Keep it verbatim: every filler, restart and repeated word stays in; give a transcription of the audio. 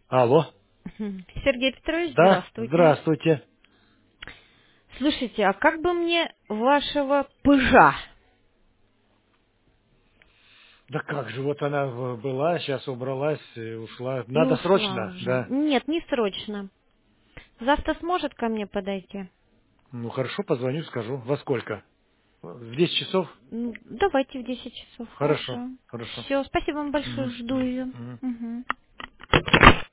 Алло. Мгм. Сергей Петрович, Да, здравствуйте. здравствуйте. Слушайте, а как бы мне вашего пыжа? Да как же, вот она в- была, сейчас убралась и ушла. И Надо ушла срочно, уже. да. Нет, не срочно. Завтра сможет ко мне подойти? Ну хорошо, позвоню, скажу. Во сколько? В десять часов? М, Давайте в десять часов, Хорошо, хорошо. хорошо. Все, спасибо вам большое, Мгм, жду мгм, ее. мгм. Мгм.